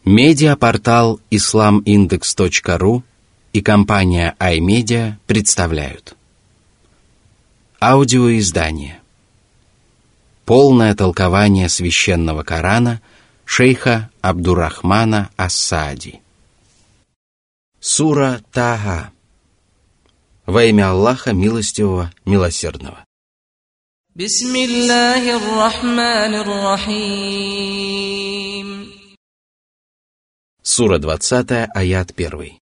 Медиапортал islamindex.ru и компания iMedia представляют аудиоиздание «Полное толкование священного Корана» шейха Абдуррахмана ас-Саади. Сура Таха. Во имя Аллаха Милостивого, Милосердного. Бисмиллахир-рахманир-рахим. Сура 20, аят 1.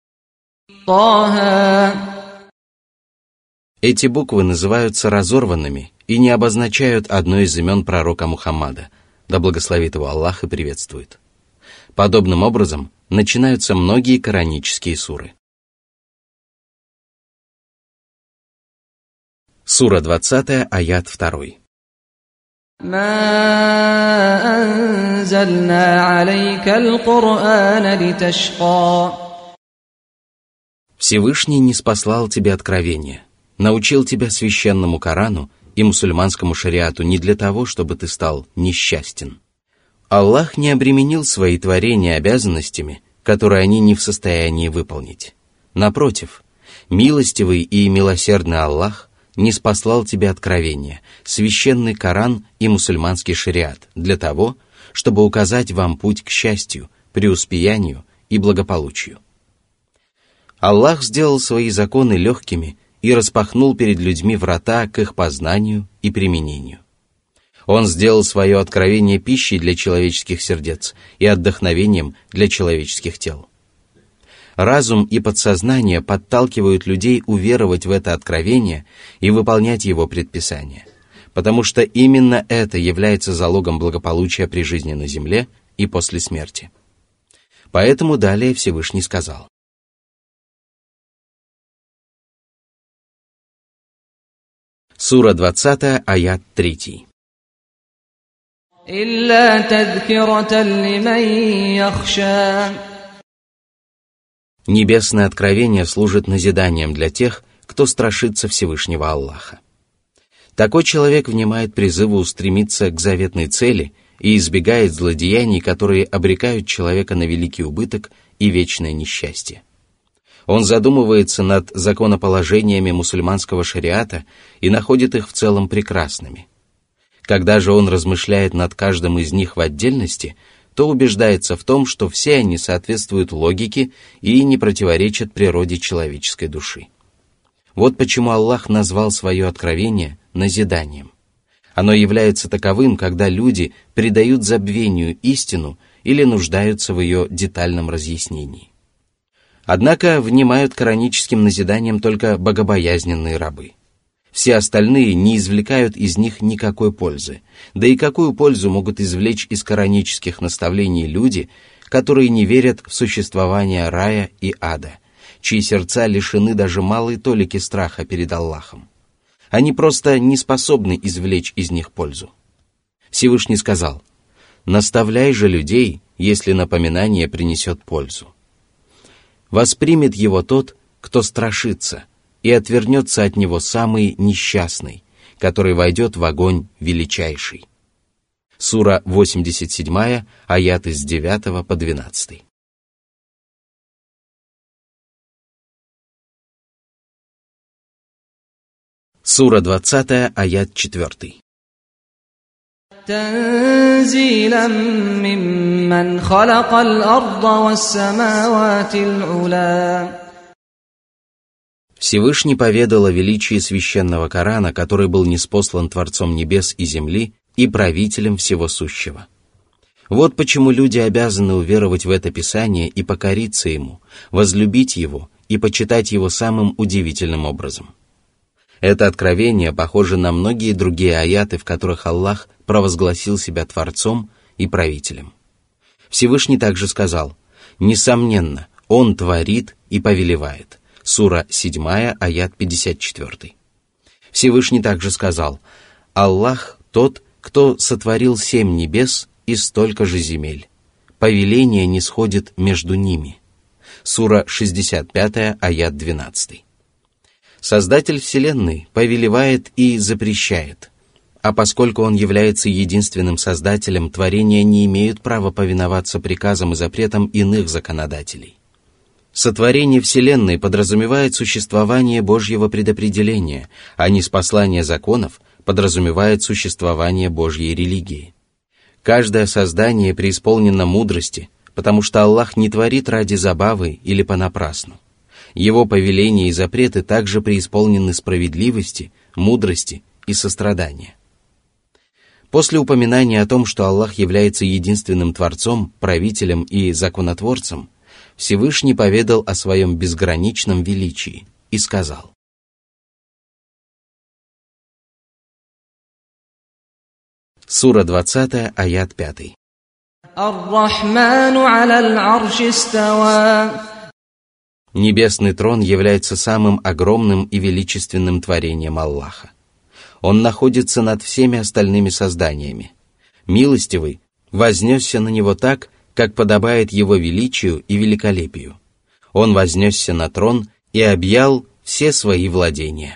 Таха. Эти буквы называются разорванными и не обозначают одно из имен пророка Мухаммада, да благословит его Аллах и приветствует. Подобным образом начинаются многие коранические суры. Сура 20, аят 2. Ма анзальна алейка аль-Кур'ана литашка. Всевышний ниспослал тебе откровение, научил тебя священному Корану и мусульманскому шариату не для того, чтобы ты стал несчастен. Аллах не обременил свои творения обязанностями, которые они не в состоянии выполнить. Напротив, милостивый и милосердный Аллах ниспослал тебе откровение, священный Коран и мусульманский шариат для того, чтобы указать вам путь к счастью, преуспеянию и благополучию. Аллах сделал свои законы легкими и распахнул перед людьми врата к их познанию и применению. Он сделал свое откровение пищей для человеческих сердец и отдохновением для человеческих тел. Разум и подсознание подталкивают людей уверовать в это откровение и выполнять его предписания, потому что именно это является залогом благополучия при жизни на земле и после смерти. Поэтому далее Всевышний сказал: Сура 20, аят 3. Илля тадхкиратан лиман яхша. Небесное откровение служит назиданием для тех, кто страшится Всевышнего Аллаха. Такой человек внимает призыву устремиться к заветной цели и избегает злодеяний, которые обрекают человека на великий убыток и вечное несчастье. Он задумывается над законоположениями мусульманского шариата и находит их в целом прекрасными. Когда же он размышляет над каждым из них в отдельности, то убеждается в том, что все они соответствуют логике и не противоречат природе человеческой души. Вот почему Аллах назвал свое откровение назиданием. Оно является таковым, когда люди предают забвению истину или нуждаются в ее детальном разъяснении. Однако внимают кораническим назиданиям только богобоязненные рабы. Все остальные не извлекают из них никакой пользы, да и какую пользу могут извлечь из коранических наставлений люди, которые не верят в существование рая и ада, чьи сердца лишены даже малой толики страха перед Аллахом. Они просто не способны извлечь из них пользу. Всевышний сказал: «Наставляй же людей, если напоминание принесет пользу. Воспримет его тот, кто страшится, и отвернется от него самый несчастный, который войдет в огонь величайший». Сура 87, аяты с 9 по 12. Сура 20, аят 4. Танзилам мимман халакал арда вассамаватил ула. Всевышний поведал о величии священного Корана, который был ниспослан Творцом небес и земли и правителем всего сущего. Вот почему люди обязаны уверовать в это Писание и покориться ему, возлюбить его и почитать его самым удивительным образом. Это откровение похоже на многие другие аяты, в которых Аллах провозгласил себя Творцом и правителем. Всевышний также сказал: «Несомненно, Он творит и повелевает». Сура 7, аят 54. Всевышний также сказал: «Аллах тот, кто сотворил 7 небес и столько же земель. Повеление нисходит между ними». Сура 65, аят 12. Создатель Вселенной повелевает и запрещает. А поскольку Он является единственным Создателем, творения не имеют права повиноваться приказам и запретам иных законодателей. Сотворение Вселенной подразумевает существование Божьего предопределения, а ниспослание законов подразумевает существование Божьей религии. Каждое создание преисполнено мудрости, потому что Аллах не творит ради забавы или понапрасну. Его повеления и запреты также преисполнены справедливости, мудрости и сострадания. После упоминания о том, что Аллах является единственным Творцом, правителем и законотворцем, Всевышний поведал о своем безграничном величии и сказал: Сура 20, аят 5. Ар-Рахману аля аль-арши истава. Небесный трон является самым огромным и величественным творением Аллаха. Он находится над всеми остальными созданиями. Милостивый вознесся на него так, как подобает его величию и великолепию. Он вознесся на трон и объял все свои владения.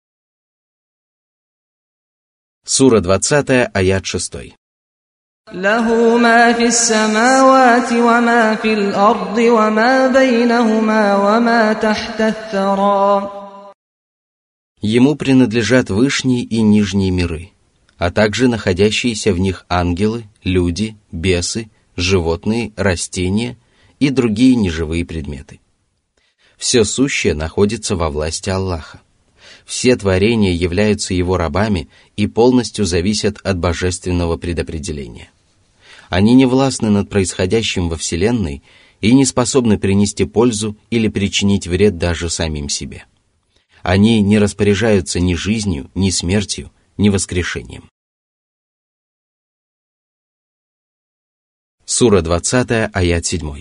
Сура 20, аят 6. Лаху ма фис самавати ва ма фил арди ва ма байнахума ва ма тахта ат-тара. Ему принадлежат вышние и нижние миры, а также находящиеся в них ангелы, люди, бесы, животные, растения и другие неживые предметы. Все сущее находится во власти Аллаха. Все творения являются Его рабами и полностью зависят от божественного предопределения. Они не властны над происходящим во Вселенной и не способны принести пользу или причинить вред даже самим себе. Они не распоряжаются ни жизнью, ни смертью, ни воскрешением. Сура 20, аят 7.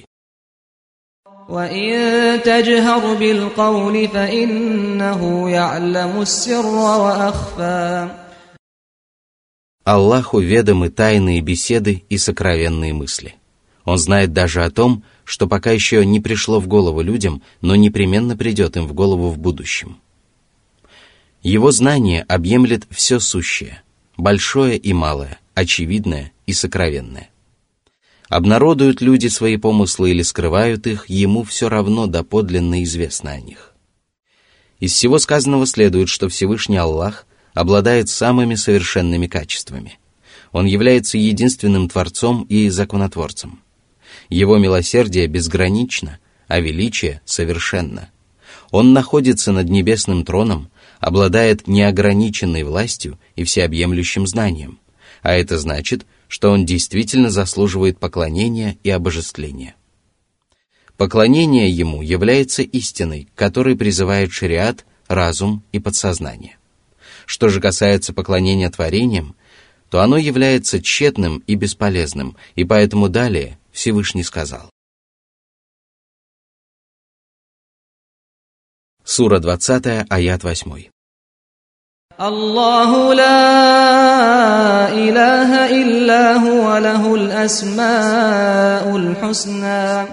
وَإِن تَجْهَرْ بِالْقَوْلِ فَإِنَّهُ يَعْلَمُ السِّرَّ وَأَخْفَى. Аллаху ведомы тайные беседы и сокровенные мысли. Он знает даже о том, что пока еще не пришло в голову людям, но непременно придет им в голову в будущем. Его знание объемлет все сущее, большое и малое, очевидное и сокровенное. Обнародуют люди свои помыслы или скрывают их, ему все равно доподлинно известно о них. Из всего сказанного следует, что Всевышний Аллах обладает самыми совершенными качествами. Он является единственным Творцом и Законотворцем. Его милосердие безгранично, а величие совершенно. Он находится над небесным троном, обладает неограниченной властью и всеобъемлющим знанием, а это значит, что он действительно заслуживает поклонения и обожествления. Поклонение ему является истиной, к которой призывает шариат, разум и подсознание. Что же касается поклонения творениям, то оно является тщетным и бесполезным, и поэтому далее Всевышний сказал. Сура 20, аят 8. Аллаху ла илаха илля хуа лахул асмауль хусна.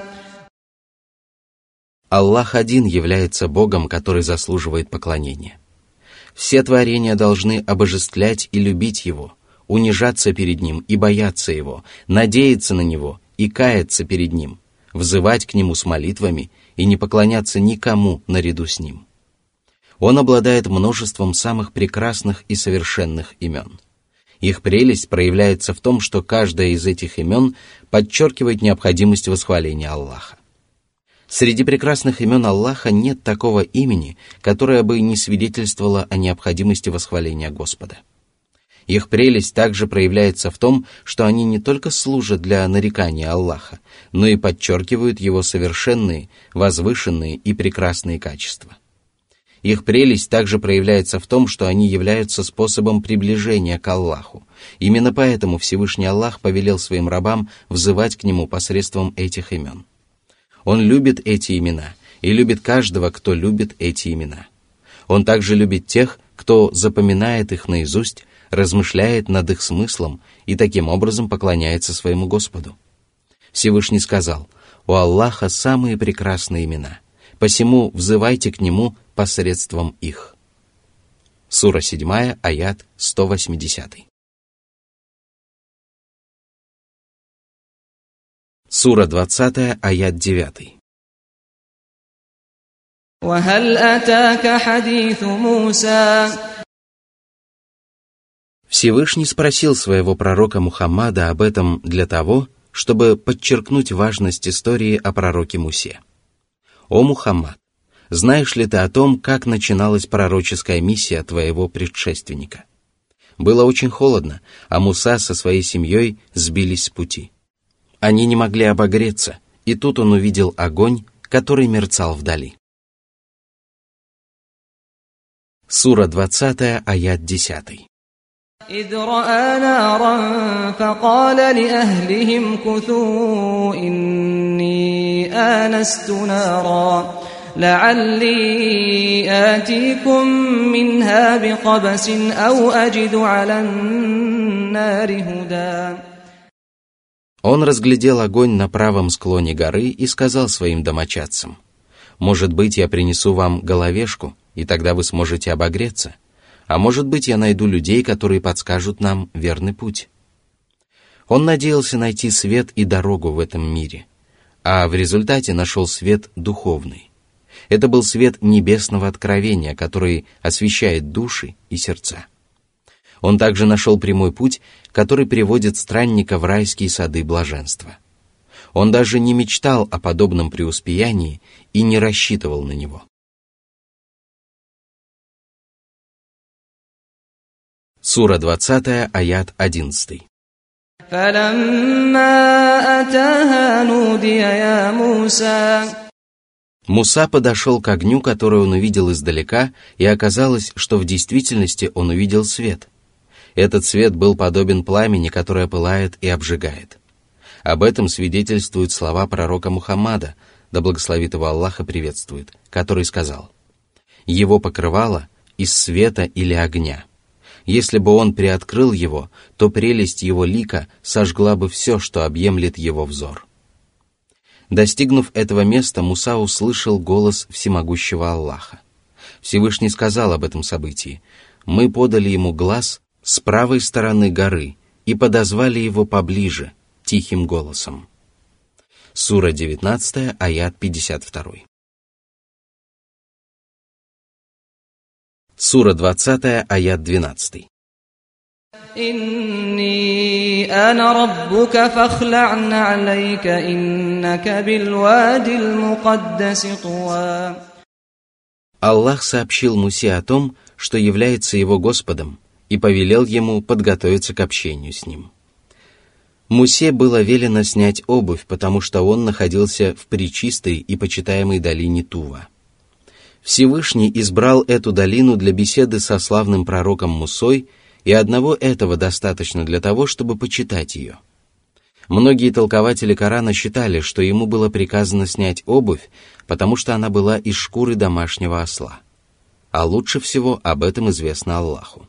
Аллах один является Богом, который заслуживает поклонения. Все творения должны обожествлять и любить Его, унижаться перед Ним и бояться Его, надеяться на Него и каяться перед Ним, взывать к Нему с молитвами и не поклоняться никому наряду с Ним. Он обладает множеством самых прекрасных и совершенных имен. Их прелесть проявляется в том, что каждое из этих имен подчеркивает необходимость восхваления Аллаха. Среди прекрасных имен Аллаха нет такого имени, которое бы не свидетельствовало о необходимости восхваления Господа. Их прелесть также проявляется в том, что они не только служат для нарекания Аллаха, но и подчеркивают Его совершенные, возвышенные и прекрасные качества. Их прелесть также проявляется в том, что они являются способом приближения к Аллаху. Именно поэтому Всевышний Аллах повелел своим рабам взывать к Нему посредством этих имен. Он любит эти имена и любит каждого, кто любит эти имена. Он также любит тех, кто запоминает их наизусть, размышляет над их смыслом и таким образом поклоняется своему Господу. Всевышний сказал: «У Аллаха самые прекрасные имена, посему взывайте к Нему посредством их». Сура 7, аят 180. Сура 20, аят 9. وَهَلْ أَتَاكَ حَدِيثُ مُوسَى. Всевышний спросил своего пророка Мухаммада об этом для того, чтобы подчеркнуть важность истории о пророке Мусе. «О Мухаммад, знаешь ли ты о том, как начиналась пророческая миссия твоего предшественника? Было очень холодно, а Муса со своей семьей сбились с пути. Они не могли обогреться, и тут он увидел огонь, который мерцал вдали». Сура 20, аят 10. إِذْ رَأَى نَارًا فَقَالَ لِأَهْلِهِمْ كُثُوا إِنِّي آنَسْتُ نَارًا لَعَلِّي آتِيكُم مِّنْهَا بِقَبَسٍ أَوْ أَجِدُ عَلَى النَّارِ هُدًى. Он разглядел огонь на правом склоне горы и сказал своим домочадцам: «Может быть, я принесу вам головешку, и тогда вы сможете обогреться. А может быть, я найду людей, которые подскажут нам верный путь». Он надеялся найти свет и дорогу в этом мире, а в результате нашел свет духовный. Это был свет небесного откровения, который освещает души и сердца. Он также нашел прямой путь, который приводит странника в райские сады блаженства. Он даже не мечтал о подобном преуспеянии и не рассчитывал на него. Сура 20, аят 11. Муса подошел к огню, который он увидел издалека, и оказалось, что в действительности он увидел свет. Этот свет был подобен пламени, которое пылает и обжигает. Об этом свидетельствуют слова пророка Мухаммада, да благословит его Аллах и приветствует, который сказал: «Его покрывало из света или огня. Если бы он приоткрыл его, то прелесть его лика сожгла бы все, что объемлет его взор». Достигнув этого места, Муса услышал голос всемогущего Аллаха. Всевышний сказал об этом событии: «Мы подали ему глас с правой стороны горы и подозвали его поближе, тихим голосом». Сура 19, аят 52. Сура 20, аят 12. «Инни ана раббука фахлa'н алейка, иннака билвадил мукаддаси тува». Аллах сообщил Мусе о том, что является его Господом, и повелел ему подготовиться к общению с ним. Мусе было велено снять обувь, потому что он находился в пречистой и почитаемой долине Тува. Всевышний избрал эту долину для беседы со славным пророком Мусой, и одного этого достаточно для того, чтобы почитать ее. Многие толкователи Корана считали, что ему было приказано снять обувь, потому что она была из шкуры домашнего осла. А лучше всего об этом известно Аллаху.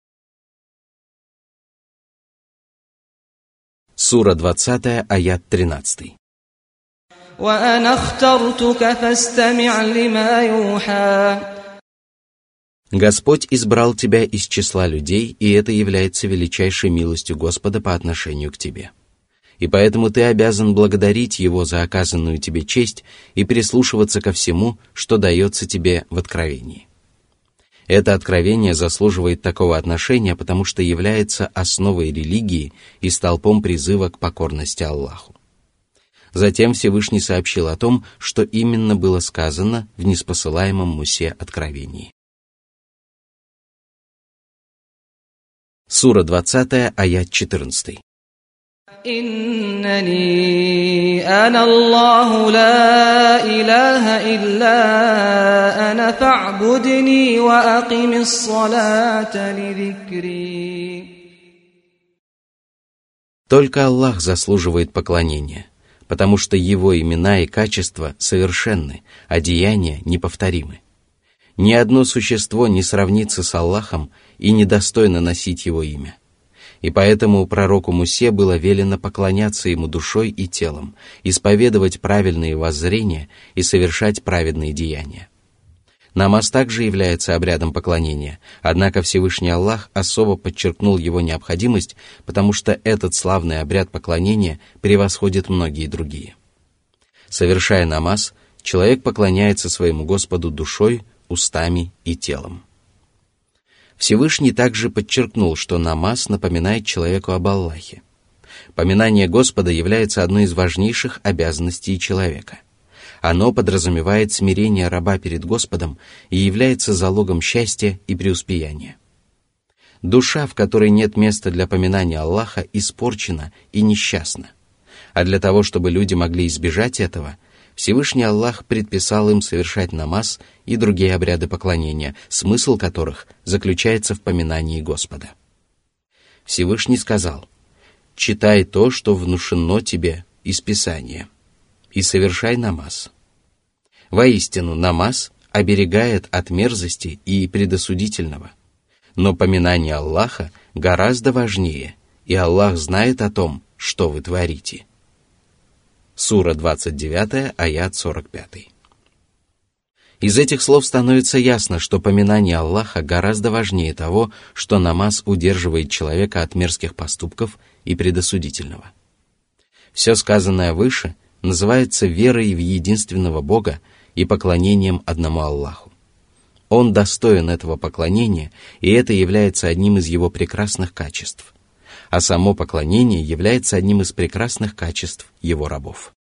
Сура 20, аят 13. وَأَنَا اخْتَرْتُكَ فَاسْتَمِعْ لِمَا يُوحَى. Господь избрал тебя из числа людей, и это является величайшей милостью Господа по отношению к тебе. И поэтому ты обязан благодарить Его за оказанную тебе честь и прислушиваться ко всему, что дается тебе в откровении. Это откровение заслуживает такого отношения, потому что является основой религии и столпом призыва к покорности Аллаху. Затем Всевышний сообщил о том, что именно было сказано в ниспосылаемом Мусе откровении. Сура 20, аят 14. «Иннани ана Аллаху ла илаха илля ана фа'будни ва акимис салата лизикри». Только Аллах заслуживает поклонения, потому что Его имена и качества совершенны, а деяния неповторимы. Ни одно существо не сравнится с Аллахом и недостойно носить Его имя. И поэтому пророку Мусе было велено поклоняться Ему душой и телом, исповедовать правильные воззрения и совершать праведные деяния. Намаз также является обрядом поклонения, однако Всевышний Аллах особо подчеркнул его необходимость, потому что этот славный обряд поклонения превосходит многие другие. Совершая намаз, человек поклоняется своему Господу душой, устами и телом. Всевышний также подчеркнул, что намаз напоминает человеку об Аллахе. Поминание Господа является одной из важнейших обязанностей человека. Оно подразумевает смирение раба перед Господом и является залогом счастья и преуспеяния. Душа, в которой нет места для поминания Аллаха, испорчена и несчастна. А для того, чтобы люди могли избежать этого, Всевышний Аллах предписал им совершать намаз и другие обряды поклонения, смысл которых заключается в поминании Господа. Всевышний сказал: «Читай то, что внушено тебе из Писания, и совершай намаз. Воистину, намаз оберегает от мерзости и предосудительного, но поминание Аллаха гораздо важнее, и Аллах знает о том, что вы творите». Сура 29, аят 45. Из этих слов становится ясно, что поминание Аллаха гораздо важнее того, что намаз удерживает человека от мерзких поступков и предосудительного. Все сказанное выше называется верой в единственного Бога и поклонением одному Аллаху. Он достоин этого поклонения, и это является одним из его прекрасных качеств. А само поклонение является одним из прекрасных качеств его рабов.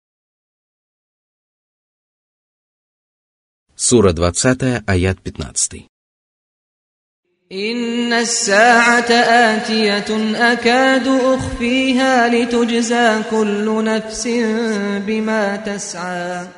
Сура 20, аят 15. «Инна ас-са'ата атиятун акаду ухфиха литуджза куллу нафсин бима тас'а».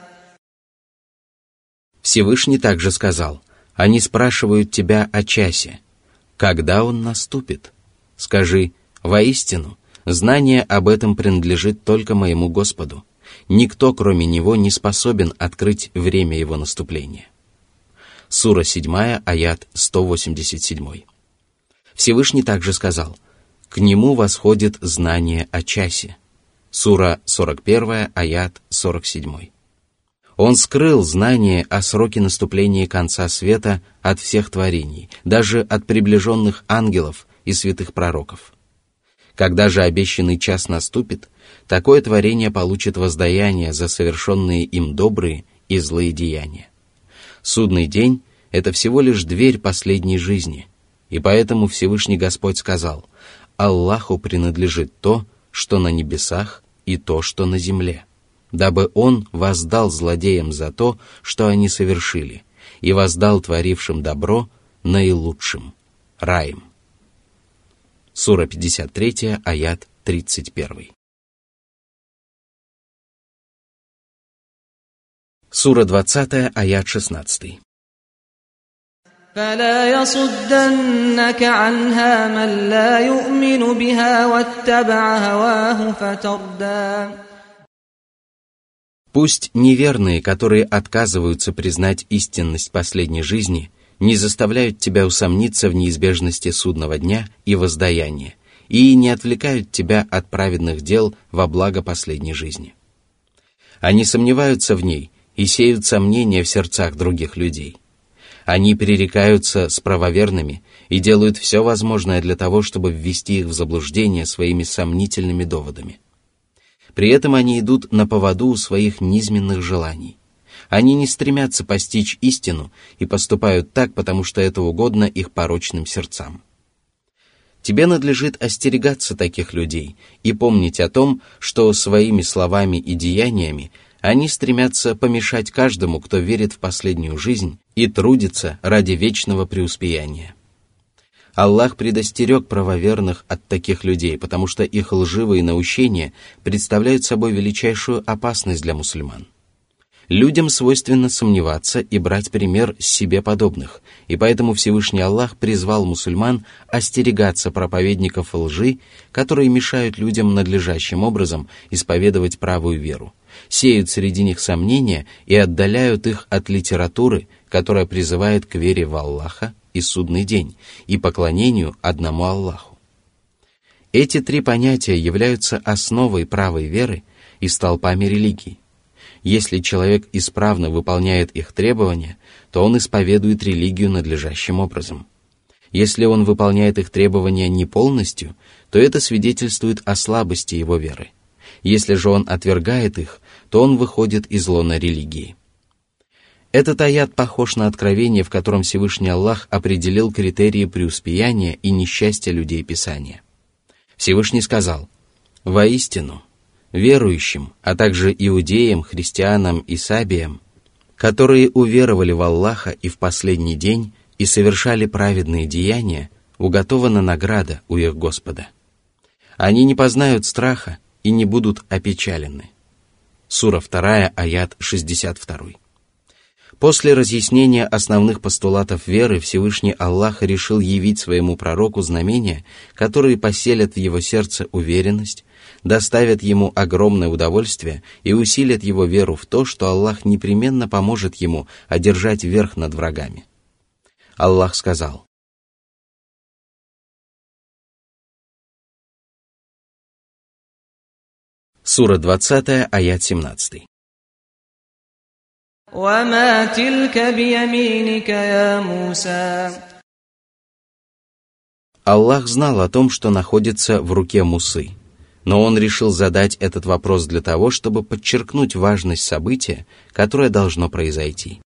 Всевышний также сказал: «Они спрашивают тебя о часе. Когда он наступит? Скажи: воистину, знание об этом принадлежит только моему Господу. Никто, кроме Него, не способен открыть время его наступления». Сура 7, аят 187. Всевышний также сказал: «К Нему восходит знание о часе». Сура 41, аят 47. Он скрыл знание о сроке наступления конца света от всех творений, даже от приближенных ангелов и святых пророков. Когда же обещанный час наступит, такое творение получит воздаяние за совершенные им добрые и злые деяния. Судный день — это всего лишь дверь последней жизни, и поэтому Всевышний Господь сказал: «Аллаху принадлежит то, что на небесах, и то, что на земле, дабы Он воздал злодеям за то, что они совершили, и воздал творившим добро наилучшим, раем». Сура 53, аят 31. Сура 20, аят 16. فلا يصدنك عنها من لا يؤمن بها واتبع هواه فتردى. Пусть неверные, которые отказываются признать истинность последней жизни, не заставляют тебя усомниться в неизбежности судного дня и воздаяния, и не отвлекают тебя от праведных дел во благо последней жизни. Они сомневаются в ней и сеют сомнения в сердцах других людей. Они пререкаются с правоверными и делают все возможное для того, чтобы ввести их в заблуждение своими сомнительными доводами. При этом они идут на поводу у своих низменных желаний. Они не стремятся постичь истину и поступают так, потому что это угодно их порочным сердцам. Тебе надлежит остерегаться таких людей и помнить о том, что своими словами и деяниями они стремятся помешать каждому, кто верит в последнюю жизнь и трудится ради вечного преуспеяния. Аллах предостерег правоверных от таких людей, потому что их лживые наущения представляют собой величайшую опасность для мусульман. Людям свойственно сомневаться и брать пример с себе подобных, и поэтому Всевышний Аллах призвал мусульман остерегаться проповедников лжи, которые мешают людям надлежащим образом исповедовать правую веру, сеют среди них сомнения и отдаляют их от литературы, которая призывает к вере в Аллаха и судный день, и поклонению одному Аллаху. Эти три понятия являются основой правой веры и столпами религии. Если человек исправно выполняет их требования, то он исповедует религию надлежащим образом. Если он выполняет их требования не полностью, то это свидетельствует о слабости его веры. Если же он отвергает их, то он выходит из лона религии. Этот аят похож на откровение, в котором Всевышний Аллах определил критерии преуспеяния и несчастья людей Писания. Всевышний сказал: «Воистину, верующим, а также иудеям, христианам и сабиям, которые уверовали в Аллаха и в последний день и совершали праведные деяния, уготована награда у их Господа. Они не познают страха и не будут опечалены». Сура 2, аят 62. После разъяснения основных постулатов веры Всевышний Аллах решил явить своему пророку знамения, которые поселят в его сердце уверенность, доставят ему огромное удовольствие и усилят его веру в то, что Аллах непременно поможет ему одержать верх над врагами. Аллах сказал: Сура 20, аят 17. وَمَا تِلْكَ بِيَمِينِكَ يَا مُوسَى. Аллах знал о том, что находится в руке Мусы, но он решил задать этот вопрос для того, чтобы подчеркнуть важность события, которое должно произойти.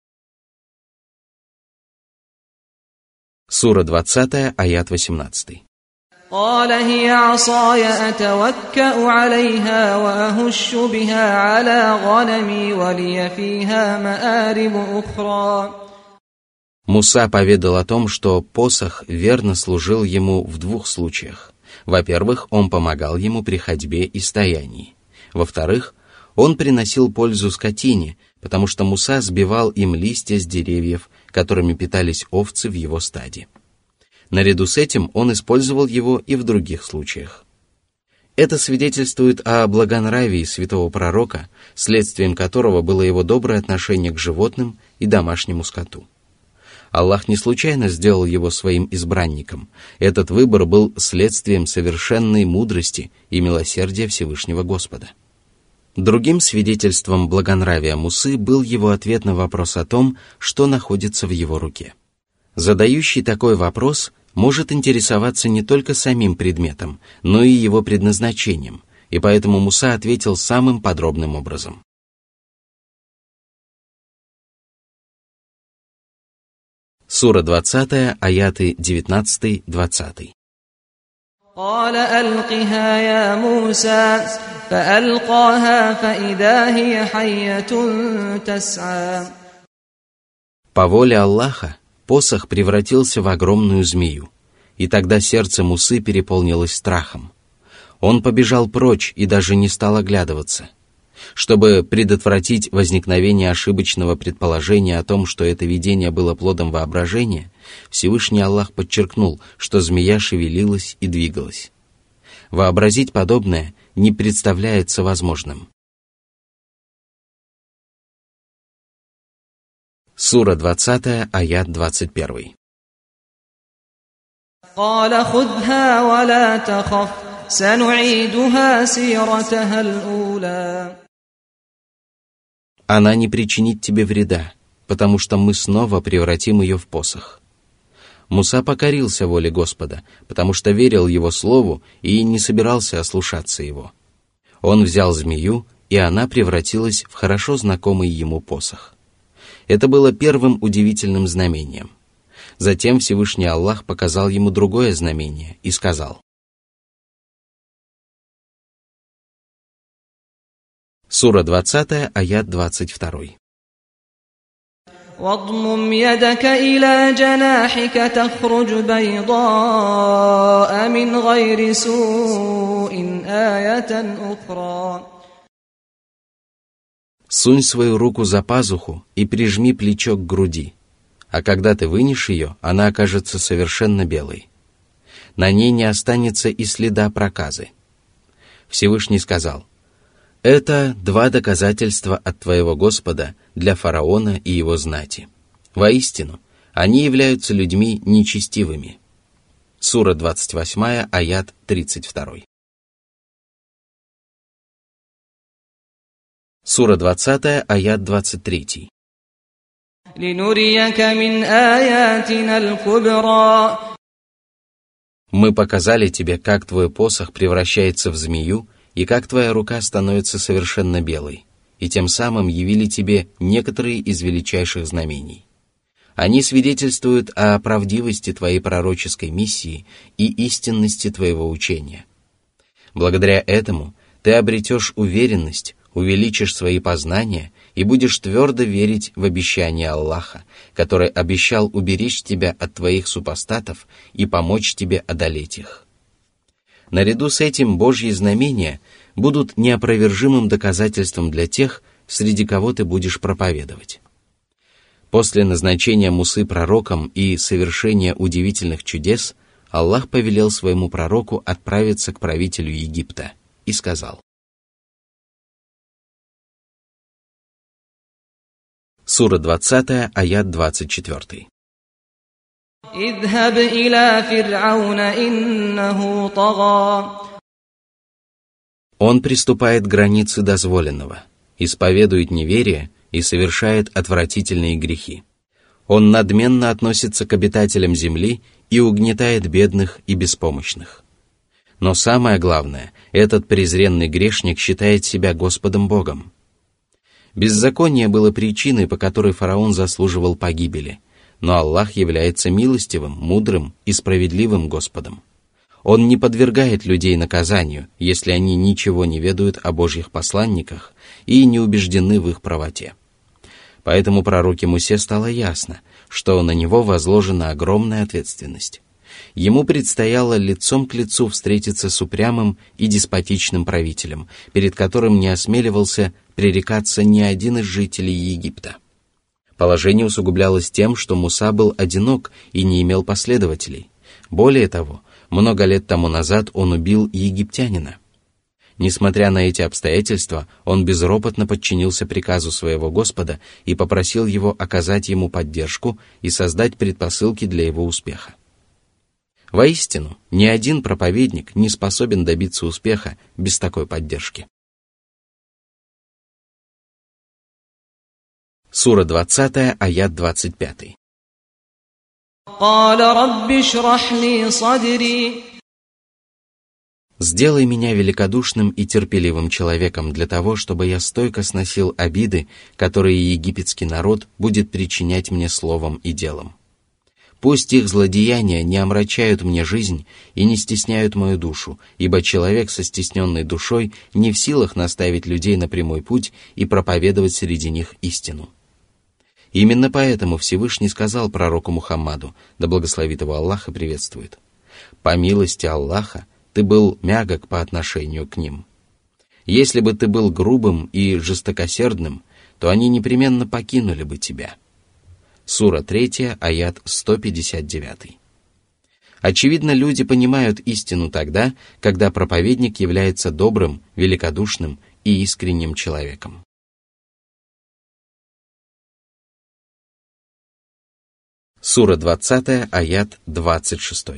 Сура 20, аят 18. قال هي عصاي أتوكأ عليها وأهش بها على غنمي ولي فيها مآرب أخرى. Муса поведал о том, что посох верно служил ему в двух случаях. Во-первых, он помогал ему при ходьбе и стоянии. Во-вторых, он приносил пользу скотине, потому что Муса сбивал им листья с деревьев, которыми питались овцы в его стаде. Наряду с этим он использовал его и в других случаях. Это свидетельствует о благонравии святого пророка, следствием которого было его доброе отношение к животным и домашнему скоту. Аллах не случайно сделал его своим избранником. Этот выбор был следствием совершенной мудрости и милосердия Всевышнего Господа. Другим свидетельством благонравия Мусы был его ответ на вопрос о том, что находится в его руке. Задающий такой вопрос может интересоваться не только самим предметом, но и его предназначением, и поэтому Муса ответил самым подробным образом. Сура 20, аяты 19-20. قال ألقها يا موسى فألقاها فإذا هي حية تسعى. По воле Аллаха посох превратился в огромную змею, и тогда сердце Мусы переполнилось страхом. Он побежал прочь и даже не стал оглядываться. Чтобы предотвратить возникновение ошибочного предположения о том, что это видение было плодом воображения, Всевышний Аллах подчеркнул, что змея шевелилась и двигалась. Вообразить подобное не представляется возможным. Сура 20, аят 21. قال خذها ولا تخف سنعيدها سيرتها الأولى. Она не причинит тебе вреда, потому что мы снова превратим ее в посох. Муса покорился воле Господа, потому что верил его слову и не собирался ослушаться его. Он взял змею, и она превратилась в хорошо знакомый ему посох. Это было первым удивительным знамением. Затем Всевышний Аллах показал ему другое знамение и сказал: Сура 20, аят 22. واضمم يدك إلى جناحك تخرج بيضاء من غير سوء آية أخرى. Сунь свою руку за пазуху и прижми плечо к груди, а когда ты вынешь ее, она окажется совершенно белой. На ней не останется и следа проказы. Всевышний сказал: это два доказательства от твоего Господа для фараона и его знати. Воистину, они являются людьми нечестивыми. Сура 28, аят 32. Сура 20, аят 23. لنريك من آياتنا الكبرى. Мы показали тебе, как твой посох превращается в змею, и как твоя рука становится совершенно белой, и тем самым явили тебе некоторые из величайших знамений. Они свидетельствуют о правдивости твоей пророческой миссии и истинности твоего учения. Благодаря этому ты обретешь уверенность, увеличишь свои познания и будешь твердо верить в обещание Аллаха, который обещал уберечь тебя от твоих супостатов и помочь тебе одолеть их. Наряду с этим Божьи знамения будут неопровержимым доказательством для тех, среди кого ты будешь проповедовать. После назначения Мусы пророком и совершения удивительных чудес, Аллах повелел своему пророку отправиться к правителю Египта и сказал. Сура 20, аят 24. اذهب إلى فرعون إنه طغى. Он приступает к границе дозволенного, исповедует неверие и совершает отвратительные грехи. Он надменно относится к обитателям земли и угнетает бедных и беспомощных. Но самое главное, этот презренный грешник считает себя Господом Богом. Беззаконие было причиной, по которой фараон заслуживал погибели, но Аллах является милостивым, мудрым и справедливым Господом. Он не подвергает людей наказанию, если они ничего не ведают о Божьих посланниках и не убеждены в их правоте. Поэтому пророке Мусе стало ясно, что на него возложена огромная ответственность. Ему предстояло лицом к лицу встретиться с упрямым и деспотичным правителем, перед которым не осмеливался пререкаться ни один из жителей Египта. Положение усугублялось тем, что Муса был одинок и не имел последователей. Более того, много лет тому назад он убил египтянина. Несмотря на эти обстоятельства, он безропотно подчинился приказу своего Господа и попросил его оказать ему поддержку и создать предпосылки для его успеха. Воистину, ни один проповедник не способен добиться успеха без такой поддержки. Сура 20, аят 25. قال رب اشرح لي صدري. «Сделай меня великодушным и терпеливым человеком для того, чтобы я стойко сносил обиды, которые египетский народ будет причинять мне словом и делом. Пусть их злодеяния не омрачают мне жизнь и не стесняют мою душу, ибо человек со стесненной душой не в силах наставить людей на прямой путь и проповедовать среди них истину». Именно поэтому Всевышний сказал пророку Мухаммаду, да благословит его Аллах и приветствует: «По милости Аллаха ты был мягок по отношению к ним. Если бы ты был грубым и жестокосердным, то они непременно покинули бы тебя». Сура 3, аят 159. Очевидно, люди понимают истину тогда, когда проповедник является добрым, великодушным и искренним человеком. Сура 20, аят 26.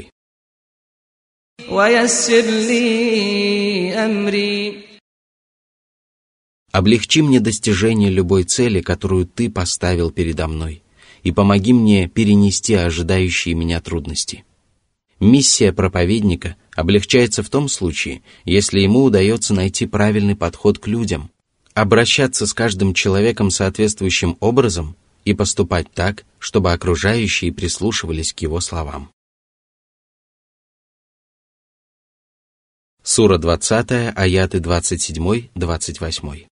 ويسر لي أمري. «Облегчи мне достижение любой цели, которую ты поставил передо мной, и помоги мне перенести ожидающие меня трудности». Миссия проповедника облегчается в том случае, если ему удается найти правильный подход к людям, обращаться с каждым человеком соответствующим образом и поступать так, чтобы окружающие прислушивались к его словам. Сура 20, аяты 27-28.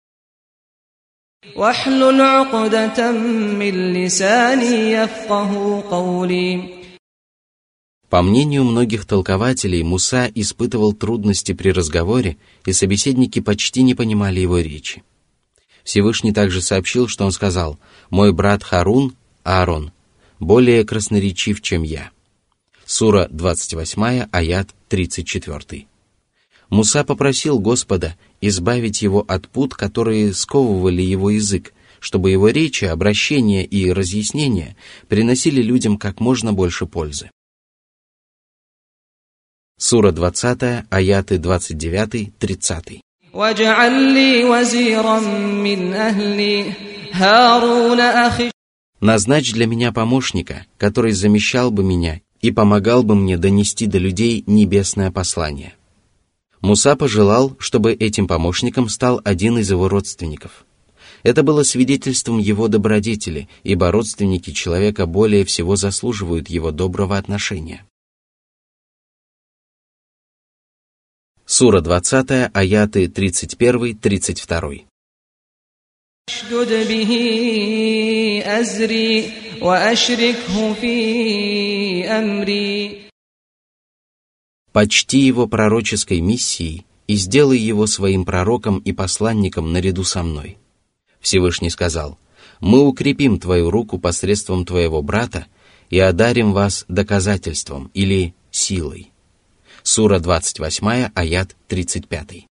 واحلل عقدة من لساني يفقه قولي. По мнению многих толкователей, Муса испытывал трудности при разговоре, и собеседники почти не понимали его речи. Всевышний также сообщил, что он сказал: «Мой брат Харун, Аарон, более красноречив, чем я». Сура 28, аят 34. Муса попросил Господа избавить его от пут, которые сковывали его язык, чтобы его речи, обращения и разъяснения приносили людям как можно больше пользы. Сура 20, аяты 29-30. واجعل لي وزيرا من أهلي هارون أخي. Назначь для меня помощника, который замещал бы меня и помогал бы мне донести до людей небесное послание. Муса пожелал, чтобы этим помощником стал один из его родственников. Это было свидетельством его добродетели, ибо родственники человека более всего заслуживают его доброго отношения. Сура 20, аяты 31-32. اشدد به أزري وأشركه في أمري. Почти его пророческой миссией и сделай его своим пророком и посланником наряду со мной. Всевышний сказал: мы укрепим твою руку посредством твоего брата и одарим вас доказательством или силой. Сура 28, аят 35.